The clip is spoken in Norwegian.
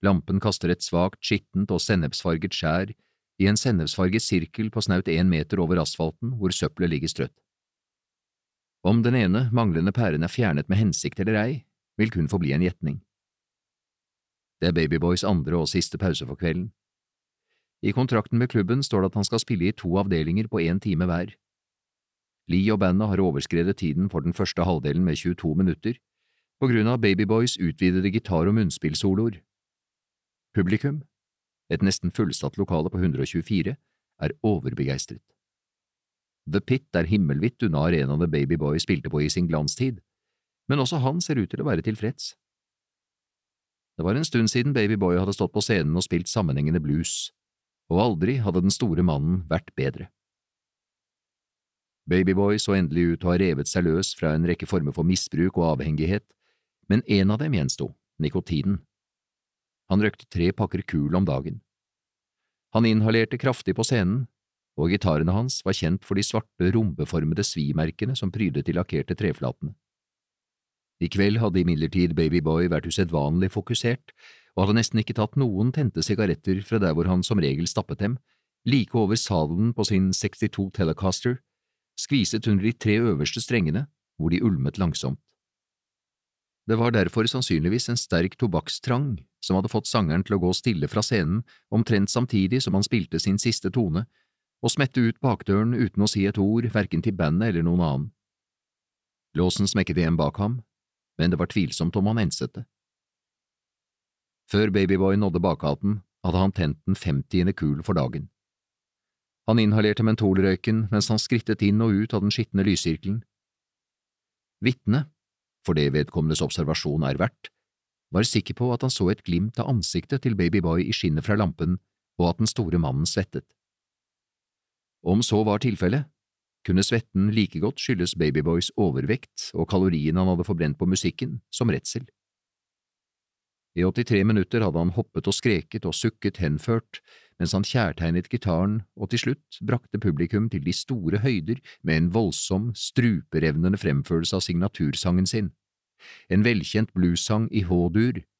Lampen kaster et svagt, skittent og sennepsfarget skjær i en sennepsfarget sirkel på snaut 1 meter over asfalten hvor søppelet ligger strøtt. Om den ene manglende pæren er fjernet med hensikt eller ei, vil kun forbli en gjetning. Det er Babyboys andre og siste pause for kvelden. I kontrakten med klubben står det at han skal spille i 2 avdelinger på 1 time hver. Lee og bandet har overskredet tiden for den første halvdelen med 22 minutter, på grunn av Babyboys utvidede gitar- og munnspillsoloer. Publikum, et nesten fullsatt lokale på 124, er overbegeistret. The Pit er himmelvidt unna arenaene Babyboy spilte på i sin glanstid, men også han ser ut til å være tilfreds. Det var en stund siden Babyboy hadde stått på scenen og spilt sammenhengende blues, og aldri hadde den store mannen vært bedre. Babyboy så endelig ut til å ha revet seg løs fra en rekke former for misbruk og avhengighet, men en av dem gjensto, nikotinen. Han røkte 3 pakker kul om dagen. Han inhalerte kraftig på scenen, og gitarene hans var kjent for de svarte, rombeformede svimerkene som prydet de lakkerte treflatene. I kveld hadde imidlertid Babyboy vært usedvanlig fokusert, og hadde nesten ikke tatt noen tente sigaretter fra der hvor han som regel stappet dem, like over sadelen på sin 62 Telecaster, skviset under de 3 øverste strengene, hvor de ulmet langsomt. Det var derfor sannsynligvis en sterk tobakkstrang som hadde fått sangeren til å gå stille fra scenen omtrent samtidig som han spilte sin siste tone, og smette ut bakdøren uten å si et ord hverken til bandet eller noen annen. Låsen smekket igjen bak ham, men det var tvilsomt om han enset det. Før Babyboy nådde bakhaten, hadde han tent den 50. kul for dagen. Han inhalerte mentolrøyken mens han skrittet inn og ut av den skitne lyssirkelen. Vitne, for det vedkommendes observasjon er verdt, var sikker på at han så et glimt av ansiktet til Babyboy i skinnet fra lampen, og at den store mannen svettet. Om så var tilfellet, kunne svetten like godt skyldes Babyboys overvekt og kaloriene han hadde forbrent på musikken, som redsel. I 83 minutter hadde han hoppet og skreket og sukket henført, mens han kjærtegnet gitaren og til slutt brakte publikum til de store høyder med en voldsom, struperevnende fremførelse av signatursangen sin, en velkjent bluessang i H-dur